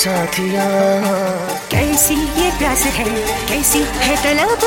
साथिया कैसी ये प्यास है, कैसी है तलब।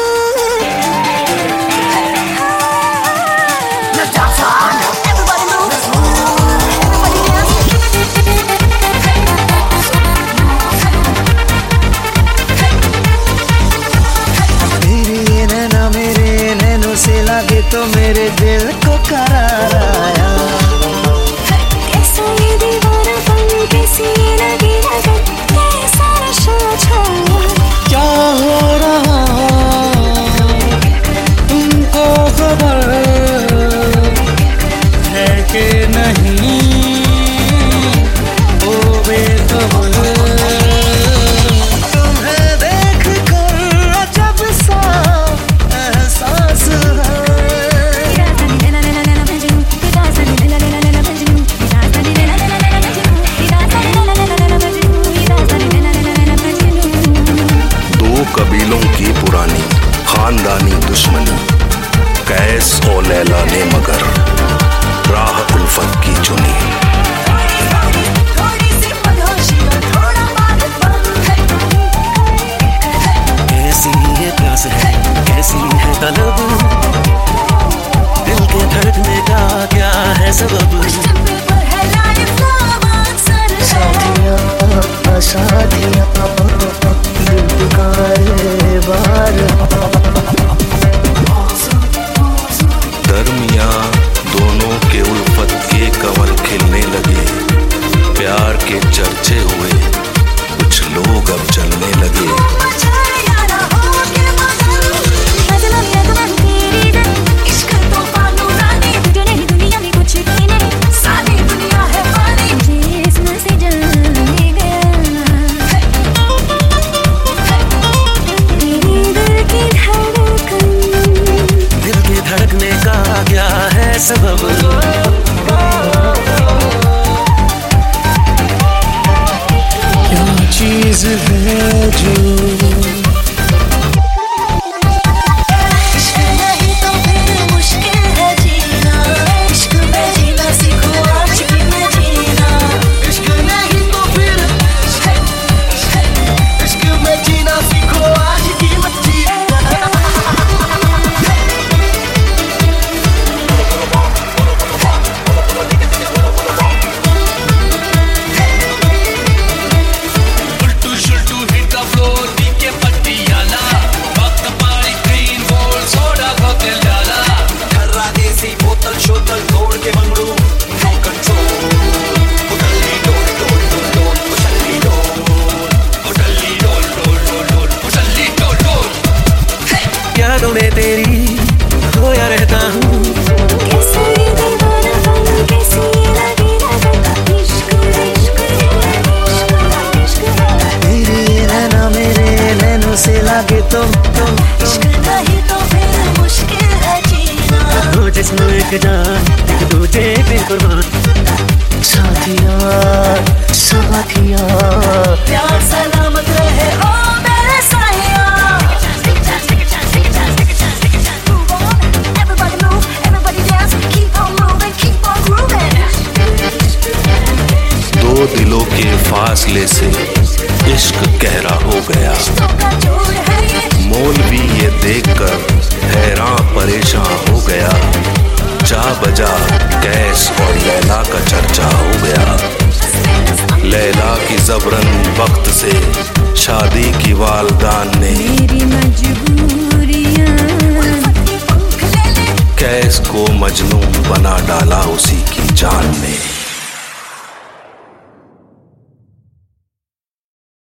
तेरी नैना मेरे नैनों से लागे तो मेरे दिल को करार आया। कैसा ये दीवानापन, कैसी ये लगी लगन, कैसा नशा छाया। क्या हो रहा तुमको खबर है कि नहीं? ओ बेखबर तुम्हें देख कर अजब सा एहसास है। दो कबीलों की पुरानी खानदानी दुश्मनी, कैस और लैला ने मगर राह उल्फत की चुनी। कैसी ये प्यास है, कैसी है तलब, दिल के धड़कने का क्या है सबब? साथिया साथिया दिल पुकारे बार। दरमिया दोनों के उल्फत के कमल खिलने लगे, प्यार के चर्चे हुए, कुछ लोग अब चलने लगे। सबब क्या चीज है जो यादों में तेरी खोया रहता हूँ। तेरी नैना मेरे नैनों से लागे तुम इश्क नहीं तो फिर मुश्किल है जीना। दो जिस्म एक जान, एक दूजे पे कुर्बान। साथिया साथिया प्यार सलामत रहे ओ मेरे साहिया। दो दिलों के फासले से इश्क गहरा हो गया, मौलवी ये देखकर हैरान परेशान हो गया। जा बजा कैस और लैला का चर्चा हो गया। लैला की जबरन वक्त से शादी की वालदान ने कैस को मजनू बना डाला उसी की जान ने।